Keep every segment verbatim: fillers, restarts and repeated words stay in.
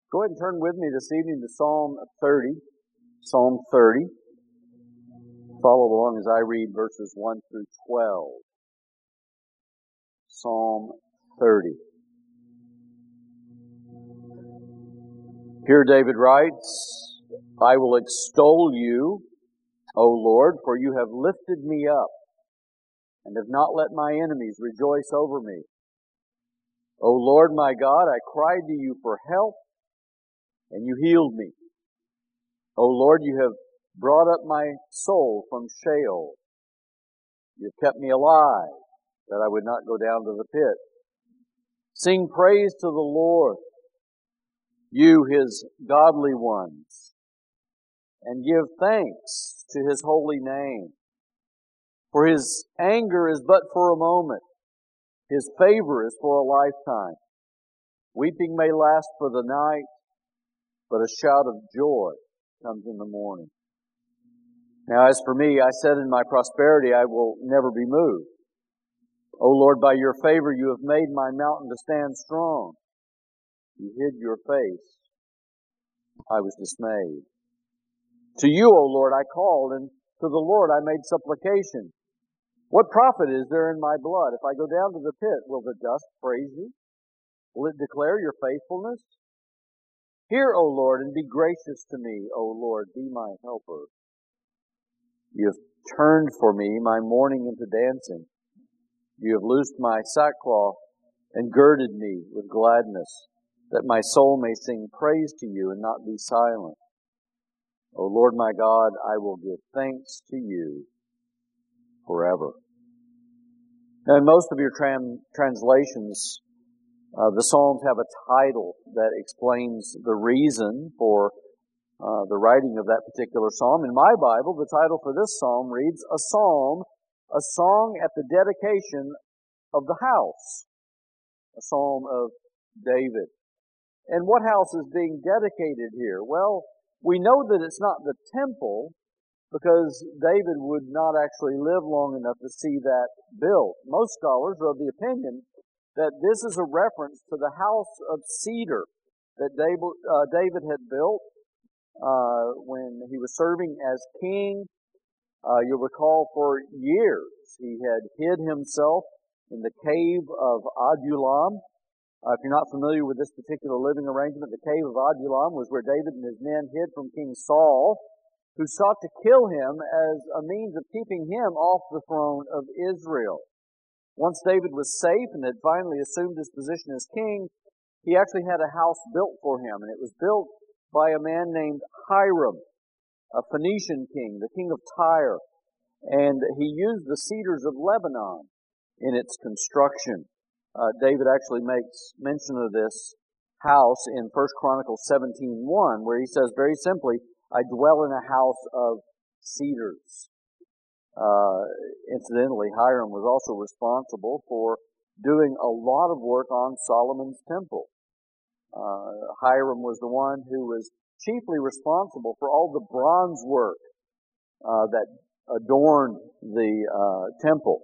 Go ahead and turn with me this evening to Psalm thirty. Psalm thirty. Follow along as I read verses one through twelve. Psalm thirty. Here David writes, I will extol you, O Lord, for you have lifted me up and have not let my enemies rejoice over me. O Lord my God, I cried to you for help, and you healed me. O Lord, you have brought up my soul from Sheol. You have kept me alive, that I would not go down to the pit. Sing praise to the Lord, you his godly ones, and give thanks to his holy name. For his anger is but for a moment, his favor is for a lifetime. Weeping may last for the night, but a shout of joy comes in the morning. Now as for me, I said in my prosperity, I will never be moved. O Lord, by your favor you have made my mountain to stand strong. You hid your face. I was dismayed. To you, O Lord, I called, and to the Lord I made supplication. What profit is there in my blood? If I go down to the pit, will the dust praise you? Will it declare your faithfulness? Hear, O Lord, and be gracious to me, O Lord, be my helper. You have turned for me my mourning into dancing. You have loosed my sackcloth and girded me with gladness, that my soul may sing praise to you and not be silent. O Lord my God, I will give thanks to you forever. Now, in most of your tran- translations, uh, the Psalms have a title that explains the reason for uh, the writing of that particular psalm. In my Bible, the title for this psalm reads, A Psalm, a Song at the Dedication of the House. A Psalm of David. And what house is being dedicated here? Well, we know that it's not the temple, because David would not actually live long enough to see that built. Most scholars are of the opinion that this is a reference to the house of cedar that David, uh, David had built uh, when he was serving as king. Uh, you'll recall for years he had hid himself in the cave of Adullam. Uh, if you're not familiar with this particular living arrangement, the cave of Adullam was where David and his men hid from King Saul, who sought to kill him as a means of keeping him off the throne of Israel. Once David was safe and had finally assumed his position as king, he actually had a house built for him, and it was built by a man named Hiram, a Phoenician king, the king of Tyre, and he used the cedars of Lebanon in its construction. Uh, David actually makes mention of this house in First Chronicles seventeen one, where he says very simply, I dwell in a house of cedars. Uh, incidentally, Hiram was also responsible for doing a lot of work on Solomon's temple. Uh, Hiram was the one who was chiefly responsible for all the bronze work uh, that adorned the uh, temple,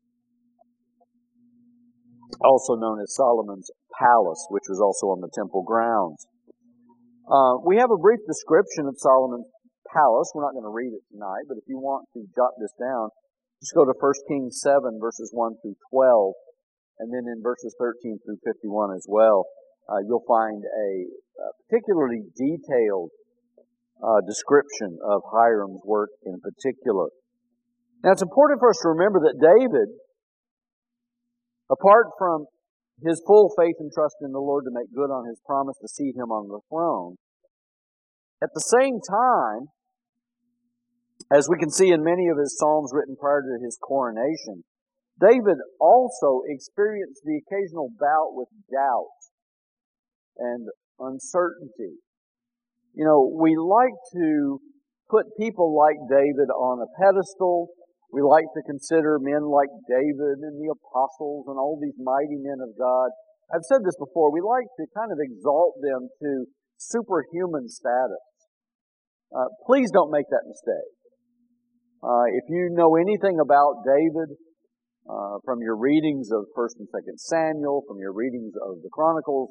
also known as Solomon's Palace, which was also on the temple grounds. Uh, we have a brief description of Solomon's palace. We're not going to read it tonight, but if you want to jot this down, just go to First Kings seven, verses one through twelve, and then in verses thirteen through fifty-one as well. Uh, you'll find a, a particularly detailed uh, description of Hiram's work in particular. Now, it's important for us to remember that David, apart from his full faith and trust in the Lord to make good on his promise to seat him on the throne, at the same time, as we can see in many of his psalms written prior to his coronation, David also experienced the occasional bout with doubt and uncertainty. You know, we like to put people like David on a pedestal. We like to consider men like David and the apostles and all these mighty men of God. I've said this before. We like to kind of exalt them to superhuman status. Uh, please don't make that mistake. Uh, if you know anything about David, uh, from your readings of First and Second Samuel, from your readings of the Chronicles,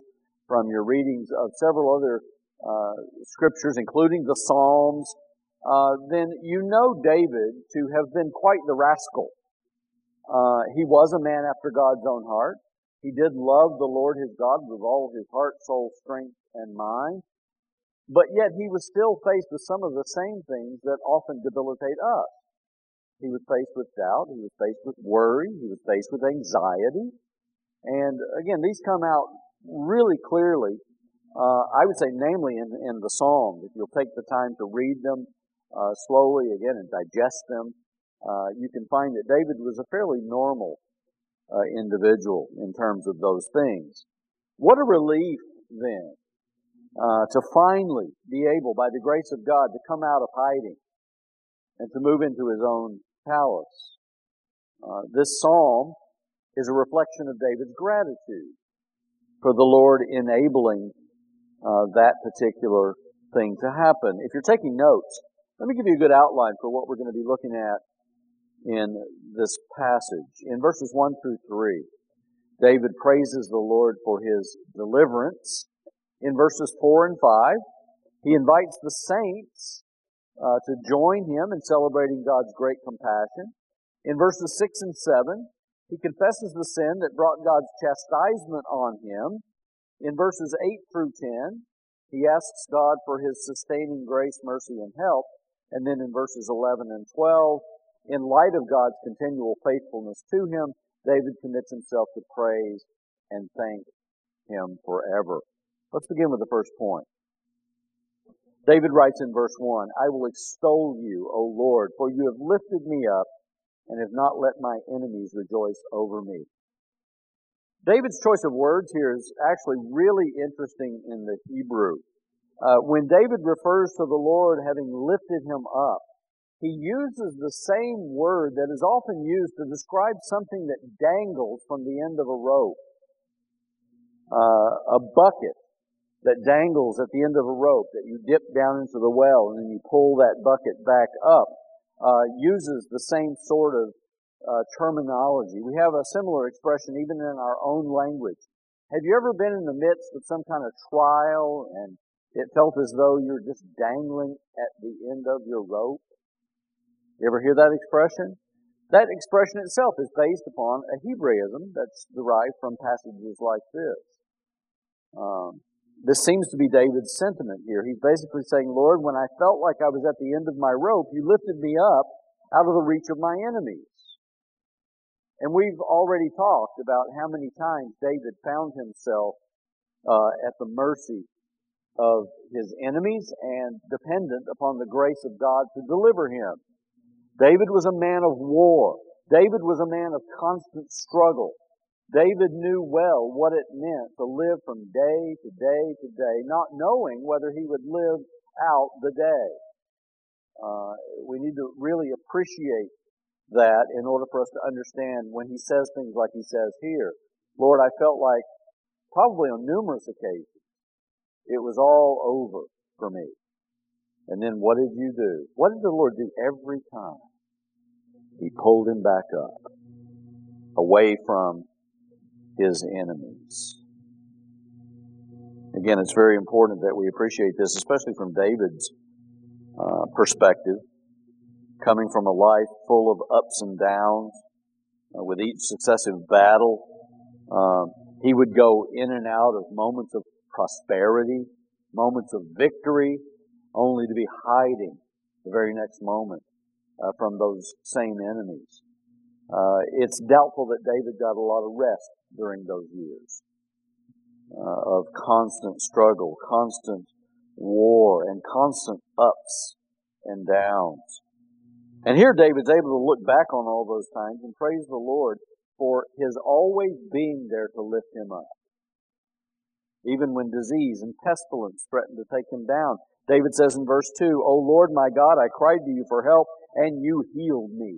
from your readings of several other uh, scriptures, including the Psalms, uh, then you know David to have been quite the rascal. Uh, he was a man after God's own heart. He did love the Lord his God with all his heart, soul, strength, and mind. But yet he was still faced with some of the same things that often debilitate us. He was faced with doubt. He was faced with worry. He was faced with anxiety. And again, these come out really clearly, uh, I would say namely in, in the Psalms. If you'll take the time to read them uh, slowly again and digest them, uh, you can find that David was a fairly normal uh, individual in terms of those things. What a relief then uh, to finally be able, by the grace of God, to come out of hiding and to move into his own palace. Uh, this psalm is a reflection of David's gratitude for the Lord enabling uh, that particular thing to happen. If you're taking notes, let me give you a good outline for what we're going to be looking at in this passage. In verses one through three, David praises the Lord for his deliverance. In verses four and five, he invites the saints uh, to join him in celebrating God's great compassion. In verses six and seven, he confesses the sin that brought God's chastisement on him. In verses eight through ten, he asks God for his sustaining grace, mercy, and help. And then in verses eleven and twelve, in light of God's continual faithfulness to him, David commits himself to praise and thank him forever. Let's begin with the first point. David writes in verse one, I will extol you, O Lord, for you have lifted me up and have not let my enemies rejoice over me. David's choice of words here is actually really interesting in the Hebrew. Uh, when David refers to the Lord having lifted him up, he uses the same word that is often used to describe something that dangles from the end of a rope. Uh, a bucket that dangles at the end of a rope that you dip down into the well and then you pull that bucket back up. Uh, uses the same sort of uh, terminology. We have a similar expression even in our own language. Have you ever been in the midst of some kind of trial and it felt as though you're just dangling at the end of your rope? You ever hear that expression? That expression itself is based upon a Hebraism that's derived from passages like this. Um, This seems to be David's sentiment here. He's basically saying, Lord, when I felt like I was at the end of my rope, you lifted me up out of the reach of my enemies. And we've already talked about how many times David found himself uh, at the mercy of his enemies and dependent upon the grace of God to deliver him. David was a man of war. David was a man of constant struggle. David knew well what it meant to live from day to day to day, not knowing whether he would live out the day. Uh, we need to really appreciate that in order for us to understand when he says things like he says here. Lord, I felt like probably on numerous occasions it was all over for me. And then what did you do? What did the Lord do every time? He pulled him back up, away from his enemies. Again, it's very important that we appreciate this, especially from David's uh, perspective, coming from a life full of ups and downs, uh, with each successive battle. Uh, he would go in and out of moments of prosperity, moments of victory, only to be hiding the very next moment uh, from those same enemies. Uh, it's doubtful that David got a lot of rest during those years uh, of constant struggle, constant war, and constant ups and downs. And here David's able to look back on all those times and praise the Lord for his always being there to lift him up. Even when disease and pestilence threatened to take him down. David says in verse two, O Lord my God, I cried to you for help, and you healed me.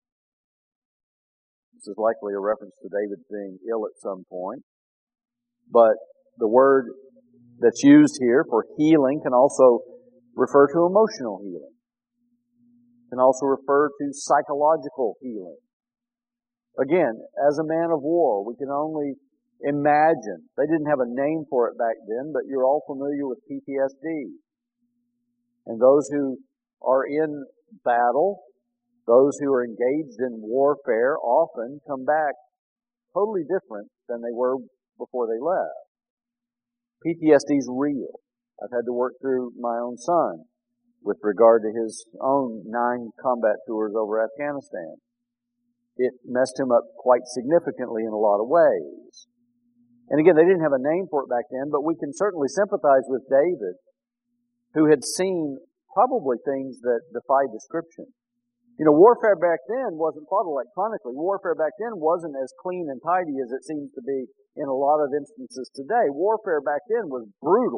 This is likely a reference to David being ill at some point. But the word that's used here for healing can also refer to emotional healing. It can also refer to psychological healing. Again, as a man of war, we can only Imagine. They didn't have a name for it back then, but you're all familiar with P T S D. And those who are in battle, those who are engaged in warfare, often come back totally different than they were before they left. P T S D is real. I've had to work through my own son with regard to his own nine combat tours over Afghanistan. It messed him up quite significantly in a lot of ways. And again, they didn't have a name for it back then, but we can certainly sympathize with David, who had seen probably things that defy description. You know, warfare back then wasn't fought electronically. Warfare back then wasn't as clean and tidy as it seems to be in a lot of instances today. Warfare back then was brutal.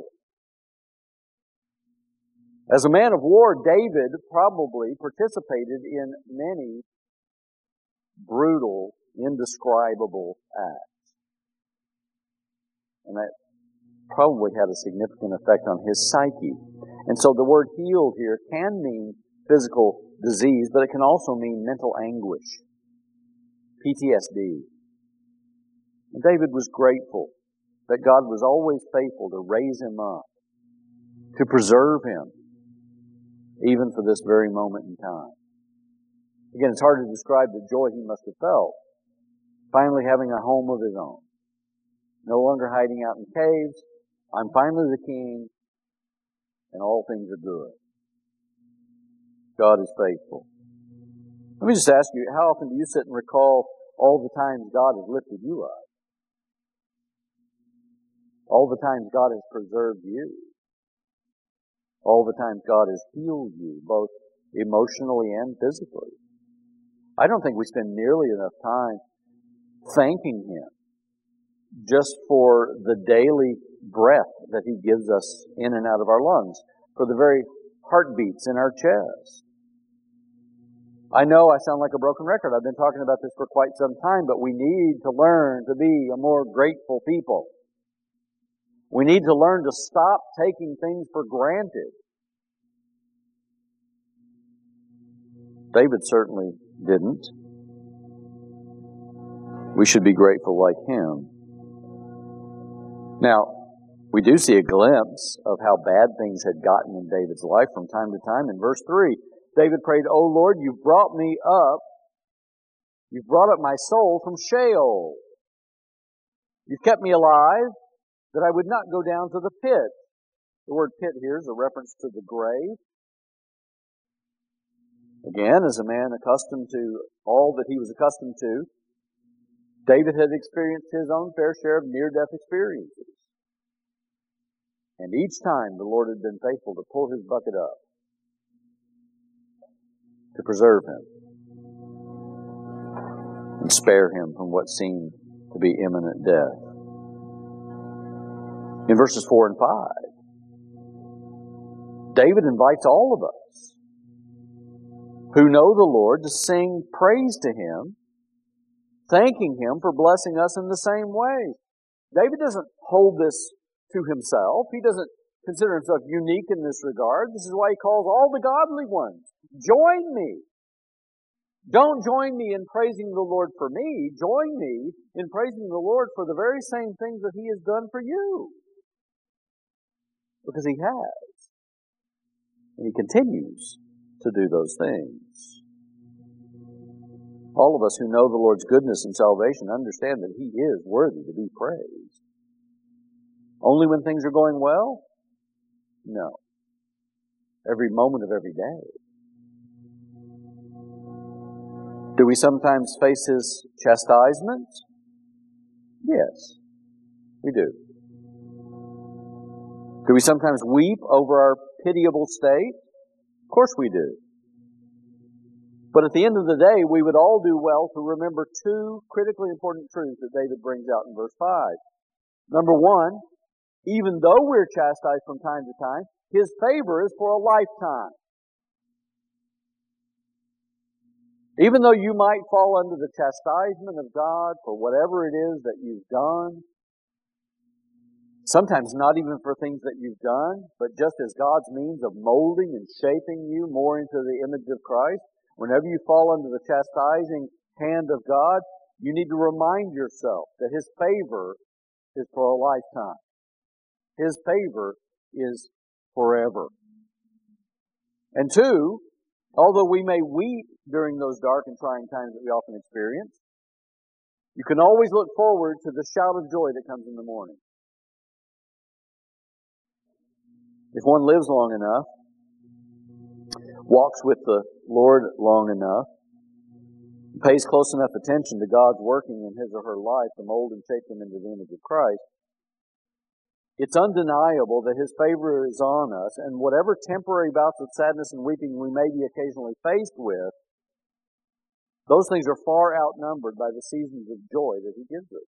As a man of war, David probably participated in many brutal, indescribable acts. And that probably had a significant effect on his psyche. And so the word healed here can mean physical disease, but it can also mean mental anguish, P T S D. And David was grateful that God was always faithful to raise him up, to preserve him, even for this very moment in time. Again, it's hard to describe the joy he must have felt, finally having a home of his own. No longer hiding out in caves. I'm finally the king, and all things are good. God is faithful. Let me just ask you, how often do you sit and recall all the times God has lifted you up? All the times God has preserved you? All the times God has healed you, both emotionally and physically? I don't think we spend nearly enough time thanking Him just for the daily breath that He gives us in and out of our lungs, for the very heartbeats in our chest. I know I sound like a broken record. I've been talking about this for quite some time, but we need to learn to be a more grateful people. We need to learn to stop taking things for granted. David certainly didn't. We should be grateful like him. Now, we do see a glimpse of how bad things had gotten in David's life from time to time. In verse three, David prayed, "O Lord, you've brought me up, you've brought up my soul from Sheol. You've kept me alive, that I would not go down to the pit." The word pit here is a reference to the grave. Again, as a man accustomed to all that he was accustomed to, David had experienced his own fair share of near-death experiences. And each time the Lord had been faithful to pull his bucket up, to preserve him, and spare him from what seemed to be imminent death. In verses four and five, David invites all of us who know the Lord to sing praise to Him, thanking Him for blessing us in the same way. David doesn't hold this to himself. He doesn't consider himself unique in this regard. This is why he calls all the godly ones, join me. Don't join me in praising the Lord for me. Join me in praising the Lord for the very same things that He has done for you. Because He has. And He continues to do those things. All of us who know the Lord's goodness and salvation understand that He is worthy to be praised. Only when things are going well? No. Every moment of every day. Do we sometimes face His chastisement? Yes, we do. Do we sometimes weep over our pitiable state? Of course we do. But at the end of the day, we would all do well to remember two critically important truths that David brings out in verse five. Number one, even though we're chastised from time to time, His favor is for a lifetime. Even though you might fall under the chastisement of God for whatever it is that you've done, sometimes not even for things that you've done, but just as God's means of molding and shaping you more into the image of Christ, whenever you fall under the chastising hand of God, you need to remind yourself that His favor is for a lifetime. His favor is forever. And two, although we may weep during those dark and trying times that we often experience, you can always look forward to the shout of joy that comes in the morning. If one lives long enough, walks with the Lord long enough, pays close enough attention to God's working in his or her life to mold and shape them into the image of Christ, it's undeniable that His favor is on us, and whatever temporary bouts of sadness and weeping we may be occasionally faced with, those things are far outnumbered by the seasons of joy that He gives us.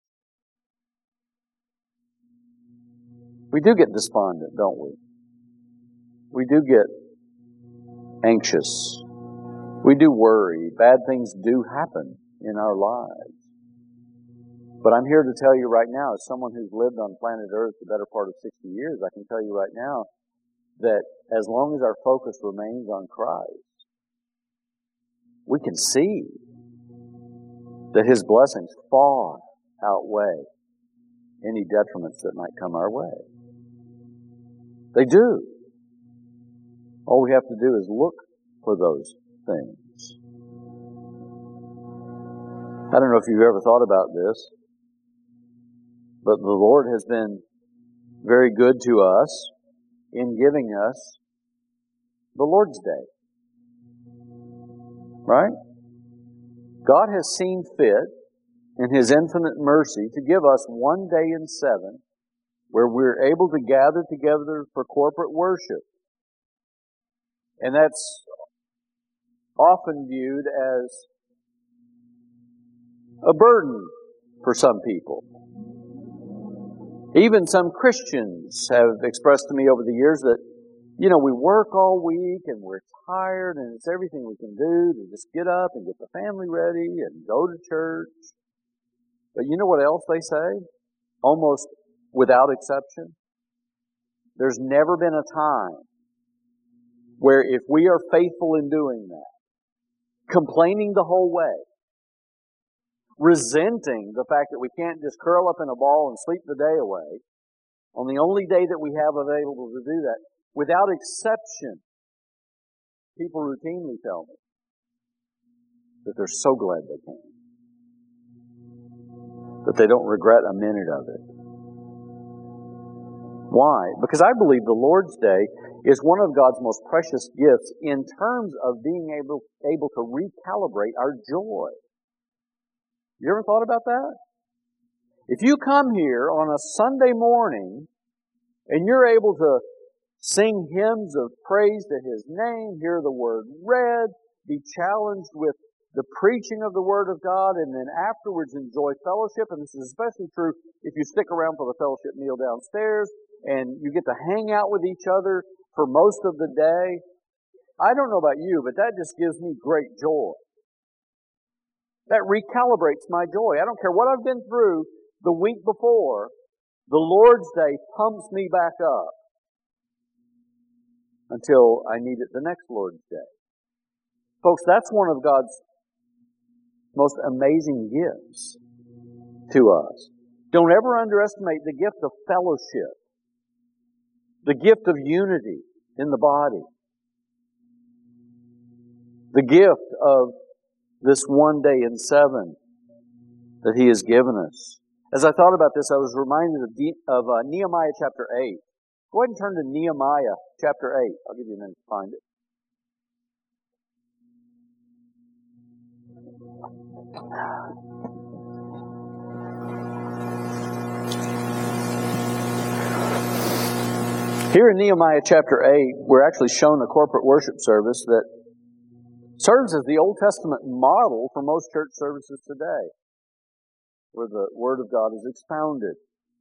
We do get despondent, don't we? We do get anxious. We do worry. Bad things do happen in our lives. But I'm here to tell you right now, as someone who's lived on planet Earth the better part of sixty years, I can tell you right now that as long as our focus remains on Christ, we can see that His blessings far outweigh any detriments that might come our way. They do. All we have to do is look for those things. I don't know if you've ever thought about this, but the Lord has been very good to us in giving us the Lord's Day. Right? God has seen fit in His infinite mercy to give us one day in seven where we're able to gather together for corporate worship. And that's often viewed as a burden for some people. Even some Christians have expressed to me over the years that, you know, we work all week and we're tired and it's everything we can do to just get up and get the family ready and go to church. But you know what else they say? Almost without exception. There's never been a time where if we are faithful in doing that, complaining the whole way, resenting the fact that we can't just curl up in a ball and sleep the day away, on the only day that we have available to do that, without exception, people routinely tell me that they're so glad they came, that they don't regret a minute of it. Why? Because I believe the Lord's Day is one of God's most precious gifts in terms of being able, able to recalibrate our joy. You ever thought about that? If you come here on a Sunday morning and you're able to sing hymns of praise to His name, hear the Word read, be challenged with the preaching of the Word of God, and then afterwards enjoy fellowship, and this is especially true if you stick around for the fellowship meal downstairs, and you get to hang out with each other for most of the day. I don't know about you, but that just gives me great joy. That recalibrates my joy. I don't care what I've been through the week before, the Lord's Day pumps me back up until I need it the next Lord's Day. Folks, that's one of God's most amazing gifts to us. Don't ever underestimate the gift of fellowship, the gift of unity in the body, the gift of this one day in seven that He has given us. As I thought about this, I was reminded of, De- of uh, Nehemiah chapter eight. Go ahead and turn to Nehemiah chapter eight. I'll give you a minute to find it. Here in Nehemiah chapter eight, we're actually shown a corporate worship service that serves as the Old Testament model for most church services today, where the Word of God is expounded.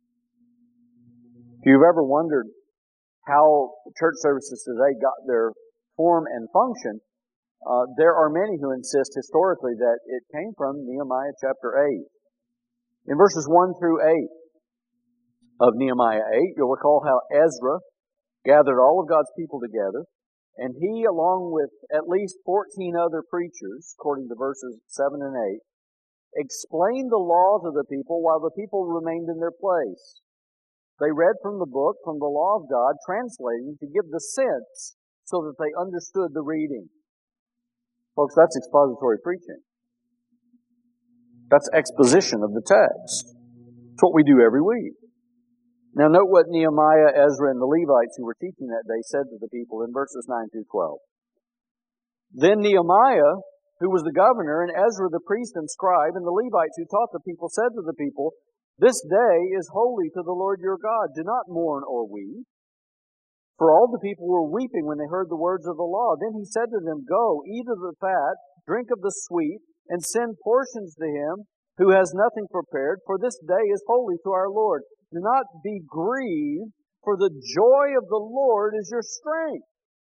If you've ever wondered how church services today got their form and function, uh, there are many who insist historically that it came from Nehemiah chapter eight. In verses one through eight of Nehemiah eight, you'll recall how Ezra gathered all of God's people together, and he, along with at least fourteen other preachers, according to verses seven and eight, explained the law to the people while the people remained in their place. They read from the book, from the law of God, translating to give the sense so that they understood the reading. Folks, that's expository preaching. That's exposition of the text. It's what we do every week. Now note what Nehemiah, Ezra, and the Levites who were teaching that day said to the people in verses nine through twelve. Then Nehemiah, who was the governor, and Ezra the priest and scribe, and the Levites who taught the people, said to the people, "This day is holy to the Lord your God. Do not mourn or weep." For all the people were weeping when they heard the words of the law. Then he said to them, "Go, eat of the fat, drink of the sweet, and send portions to him who has nothing prepared, for this day is holy to our Lord. Do not be grieved, for the joy of the Lord is your strength."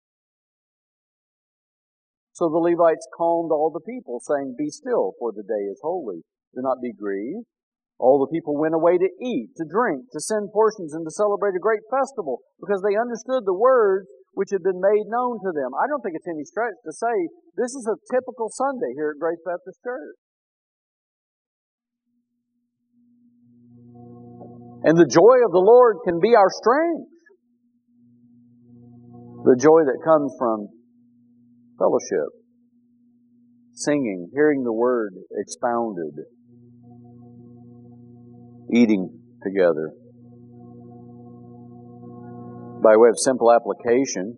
So the Levites calmed all the people, saying, "Be still, for the day is holy. Do not be grieved." All the people went away to eat, to drink, to send portions, and to celebrate a great festival, because they understood the words which had been made known to them. I don't think it's any stretch to say this is a typical Sunday here at Grace Baptist Church. And the joy of the Lord can be our strength. The joy that comes from fellowship, singing, hearing the Word expounded, eating together. By way of simple application,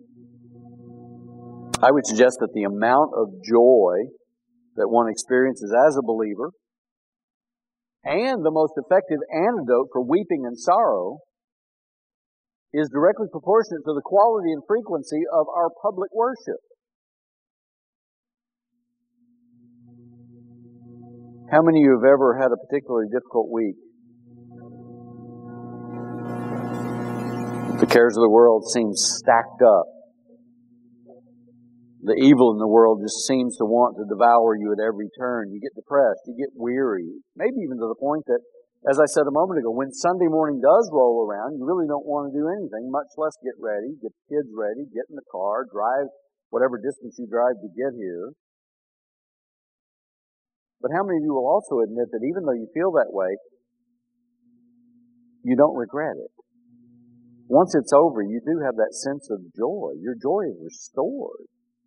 I would suggest that the amount of joy that one experiences as a believer and the most effective antidote for weeping and sorrow is directly proportionate to the quality and frequency of our public worship. How many of you have ever had a particularly difficult week? The cares of the world seem stacked up. The evil in the world just seems to want to devour you at every turn. You get depressed, you get weary, maybe even to the point that, as I said a moment ago, when Sunday morning does roll around, you really don't want to do anything, much less get ready, get the kids ready, get in the car, drive whatever distance you drive to get here. But how many of you will also admit that even though you feel that way, you don't regret it? Once it's over, you do have that sense of joy. Your joy is restored.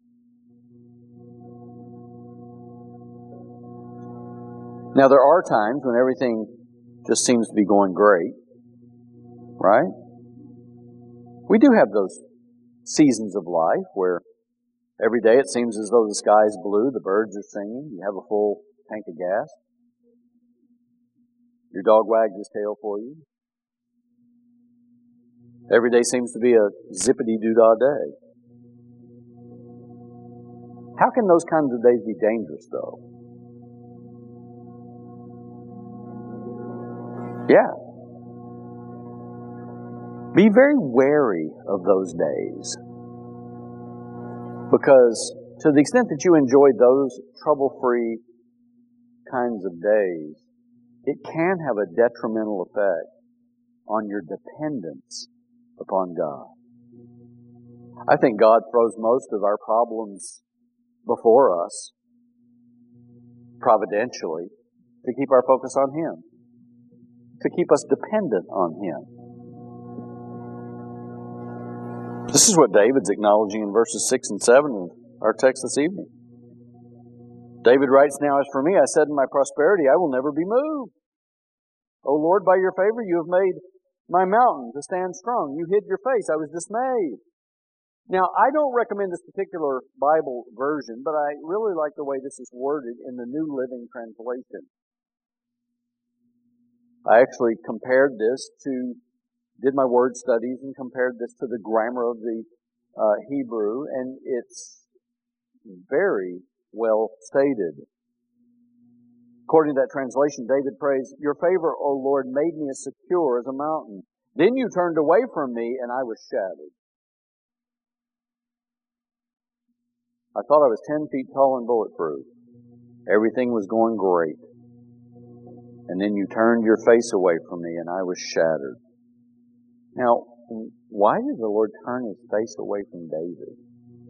Now, there are times when everything just seems to be going great, right? We do have those seasons of life where every day it seems as though the sky is blue, the birds are singing, you have a full tank of gas, your dog wags his tail for you. Every day seems to be a zippity-doo-dah day. How can those kinds of days be dangerous, though? Yeah. Be very wary of those days. Because to the extent that you enjoy those trouble-free kinds of days, it can have a detrimental effect on your dependence upon God. I think God throws most of our problems before us, providentially, to keep our focus on Him, to keep us dependent on Him. This is what David's acknowledging in verses six and seven of our text this evening. David writes, "Now as for me, I said in my prosperity, I will never be moved. O Lord, by your favor you have made my mountain to stand strong. You hid your face. I was dismayed." Now, I don't recommend this particular Bible version, but I really like the way this is worded in the New Living Translation. I actually compared this to, did my word studies and compared this to the grammar of the uh, Hebrew, and it's very well stated. According to that translation, David prays, "Your favor, O Lord, made me as secure as a mountain. Then you turned away from me, and I was shattered." I thought I was ten feet tall and bulletproof. Everything was going great. And then you turned your face away from me, and I was shattered. Now, why did the Lord turn His face away from David?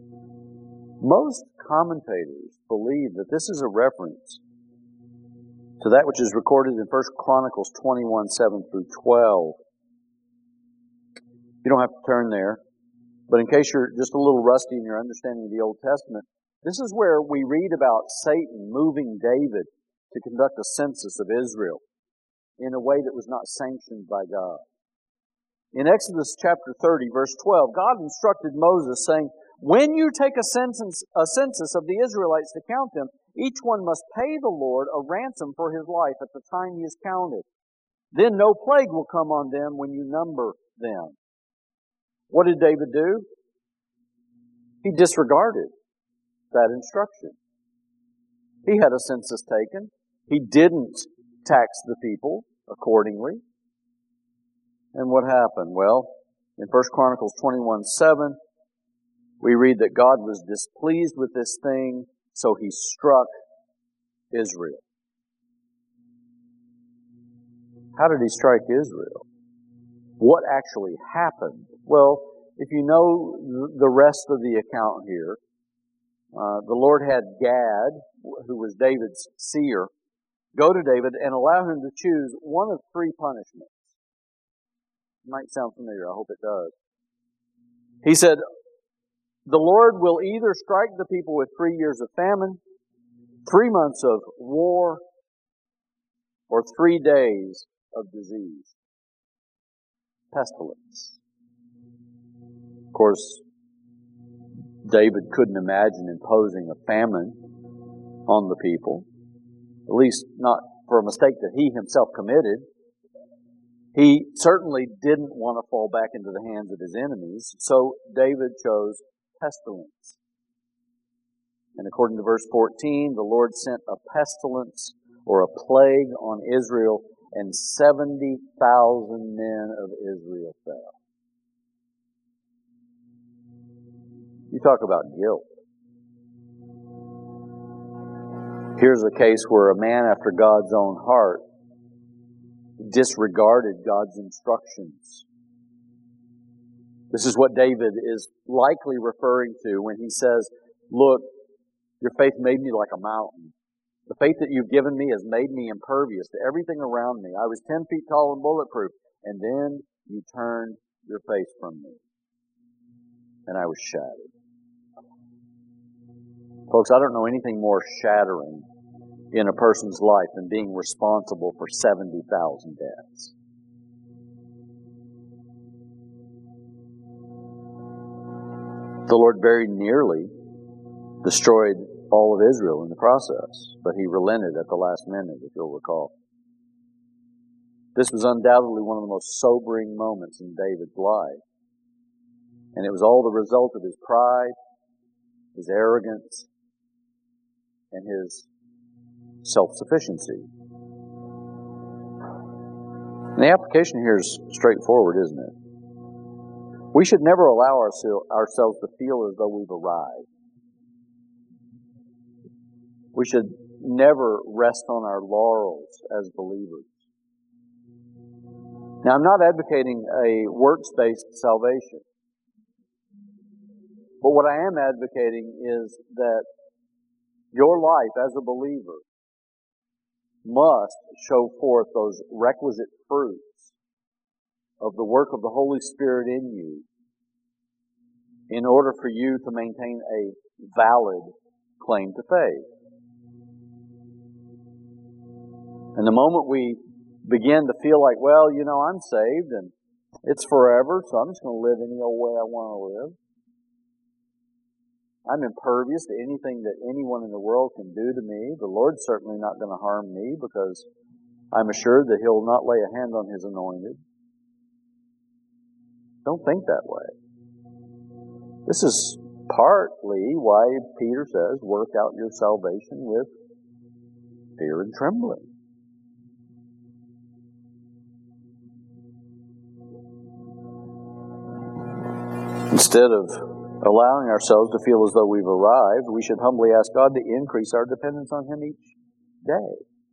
Most commentators believe that this is a reference to that which is recorded in First Chronicles twenty-one, seven through twelve. You don't have to turn there, but in case you're just a little rusty in your understanding of the Old Testament, this is where we read about Satan moving David to conduct a census of Israel in a way that was not sanctioned by God. In Exodus chapter thirty, verse twelve, God instructed Moses, saying, "When you take a census, a census of the Israelites to count them, each one must pay the Lord a ransom for his life at the time he is counted. Then no plague will come on them when you number them." What did David do? He disregarded that instruction. He had a census taken. He didn't tax the people accordingly. And what happened? Well, in First Chronicles twenty-one, seven, we read that God was displeased with this thing, so He struck Israel. How did He strike Israel? What actually happened? Well, if you know the rest of the account here, uh, the Lord had Gad, who was David's seer, go to David and allow him to choose one of three punishments. It might sound familiar. I hope it does. He said, the Lord will either strike the people with three years of famine, three months of war, or three days of disease. Pestilence. Of course, David couldn't imagine imposing a famine on the people, at least not for a mistake that he himself committed. He certainly didn't want to fall back into the hands of his enemies, so David chose pestilence. And according to verse fourteen, the Lord sent a pestilence or a plague on Israel, and seventy thousand men of Israel fell. You talk about guilt. Here's a case where a man after God's own heart disregarded God's instructions. This is what David is likely referring to when he says, "Look, your faith made me like a mountain. The faith that you've given me has made me impervious to everything around me. I was ten feet tall and bulletproof, and then you turned your face from me, and I was shattered." Folks, I don't know anything more shattering in a person's life than being responsible for seventy thousand deaths. The Lord very nearly destroyed all of Israel in the process, but He relented at the last minute, if you'll recall. This was undoubtedly one of the most sobering moments in David's life, and it was all the result of his pride, his arrogance, and his self-sufficiency. And the application here is straightforward, isn't it? We should never allow ourselves to feel as though we've arrived. We should never rest on our laurels as believers. Now, I'm not advocating a works-based salvation. But what I am advocating is that your life as a believer must show forth those requisite fruits of the work of the Holy Spirit in you in order for you to maintain a valid claim to faith. And the moment we begin to feel like, well, you know, I'm saved and it's forever, so I'm just going to live any old way I want to live. I'm impervious to anything that anyone in the world can do to me. The Lord's certainly not going to harm me because I'm assured that He'll not lay a hand on His anointed. Don't think that way. This is partly why Peter says, work out your salvation with fear and trembling. Instead of allowing ourselves to feel as though we've arrived, we should humbly ask God to increase our dependence on Him each day.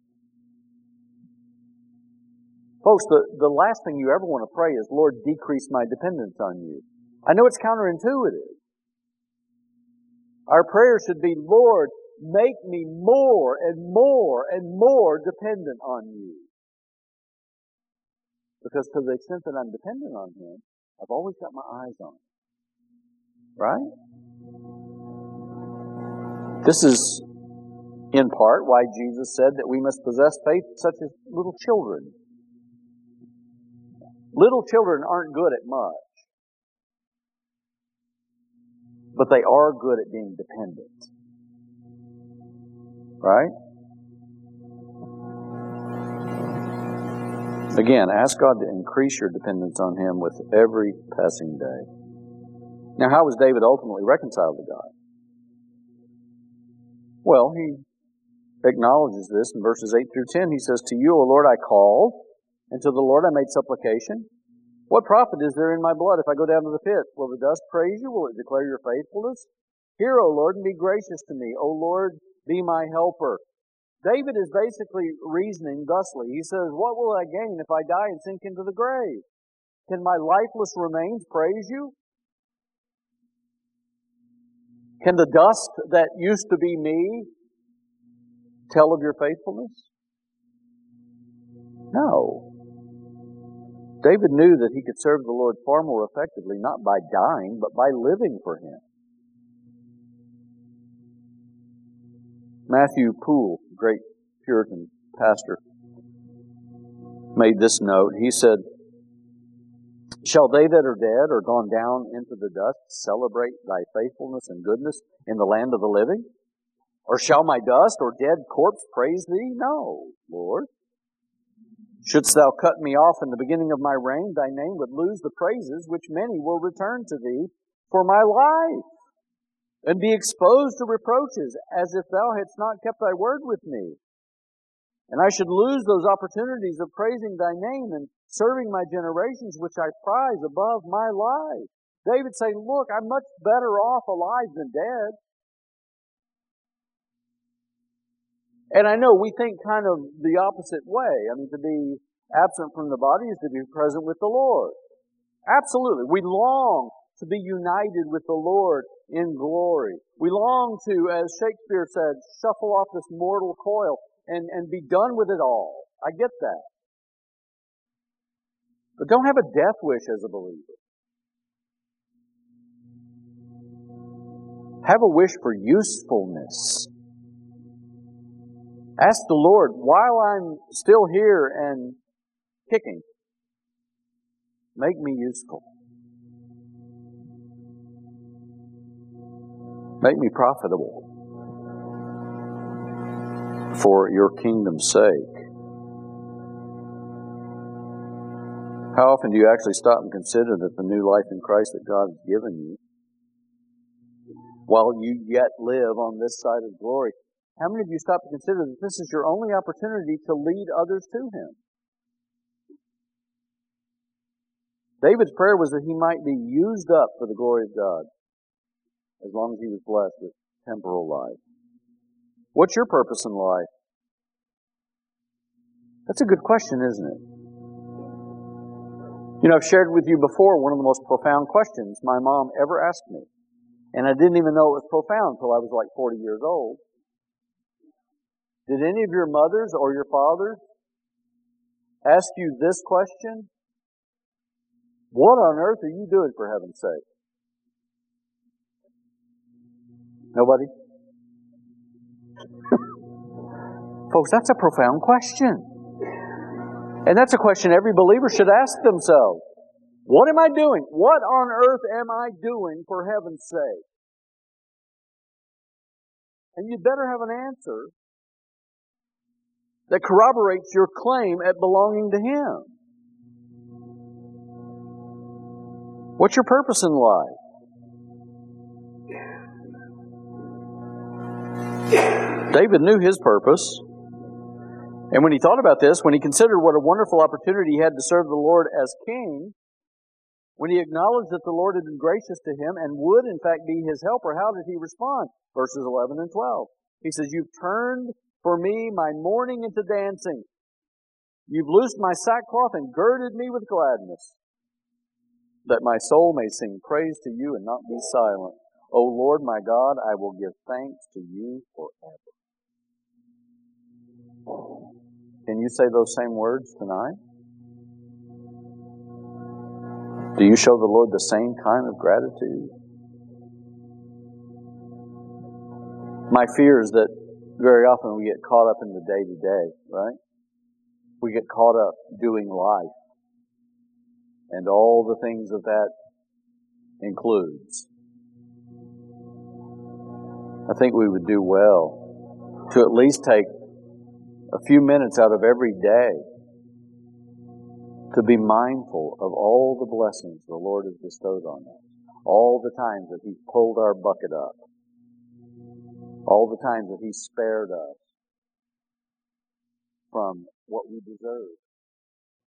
Folks, the, the last thing you ever want to pray is, Lord, decrease my dependence on you. I know it's counterintuitive. Our prayer should be, Lord, make me more and more and more dependent on you. Because to the extent that I'm dependent on Him, I've always got my eyes on Him. Right? This is, in part, why Jesus said that we must possess faith such as little children. Little children aren't good at much, but they are good at being dependent. Right? Again, ask God to increase your dependence on Him with every passing day. Now, how was David ultimately reconciled to God? Well, he acknowledges this in verses eight through ten. He says, "To you, O Lord, I called, and to the Lord I made supplication. What profit is there in my blood if I go down to the pit? Will the dust praise you? Will it declare your faithfulness? Hear, O Lord, and be gracious to me. O Lord, be my helper." David is basically reasoning thusly. He says, what will I gain if I die and sink into the grave? Can my lifeless remains praise you? Can the dust that used to be me tell of your faithfulness? No. David knew that he could serve the Lord far more effectively, not by dying, but by living for Him. Matthew Poole, great Puritan pastor, made this note. He said, "Shall they that are dead or gone down into the dust celebrate thy faithfulness and goodness in the land of the living? Or shall my dust or dead corpse praise thee? No, Lord. Shouldst thou cut me off in the beginning of my reign, thy name would lose the praises which many will return to thee for my life, and be exposed to reproaches, as if thou hadst not kept thy word with me. And I should lose those opportunities of praising thy name and serving my generations, which I prize above my life." David saying, look, I'm much better off alive than dead. And I know we think kind of the opposite way. I mean, to be absent from the body is to be present with the Lord. Absolutely. We long to be united with the Lord in glory. We long to, as Shakespeare said, shuffle off this mortal coil and, and be done with it all. I get that. But don't have a death wish as a believer. Have a wish for usefulness. Ask the Lord, while I'm still here and kicking, make me useful. Make me profitable for your kingdom's sake. How often do you actually stop and consider that the new life in Christ that God has given you, while you yet live on this side of glory, how many of you stop to consider that this is your only opportunity to lead others to Him? David's prayer was that he might be used up for the glory of God, as long as he was blessed with temporal life. What's your purpose in life? That's a good question, isn't it? You know, I've shared with you before one of the most profound questions my mom ever asked me. And I didn't even know it was profound until I was like forty years old. Did any of your mothers or your fathers ask you this question? What on earth are you doing, for heaven's sake? Nobody? Folks, that's a profound question. And that's a question every believer should ask themselves. What am I doing? What on earth am I doing for heaven's sake? And you'd better have an answer that corroborates your claim at belonging to Him. What's your purpose in life? David knew his purpose. And when he thought about this, when he considered what a wonderful opportunity he had to serve the Lord as king, when he acknowledged that the Lord had been gracious to him and would in fact be his helper, how did he respond? Verses eleven and twelve. He says, "You've turned for me my mourning into dancing. You've loosed my sackcloth and girded me with gladness, that my soul may sing praise to you and not be silent. O Lord my God, I will give thanks to you forever. Can you say those same words tonight? Do you show the Lord the same kind of gratitude? My fear is that very often we get caught up in the day-to-day, right? We get caught up doing life and all the things that that includes. I think we would do well to at least take a few minutes out of every day to be mindful of all the blessings the Lord has bestowed on us, all the times that He's pulled our bucket up, all the times that He's spared us from what we deserve.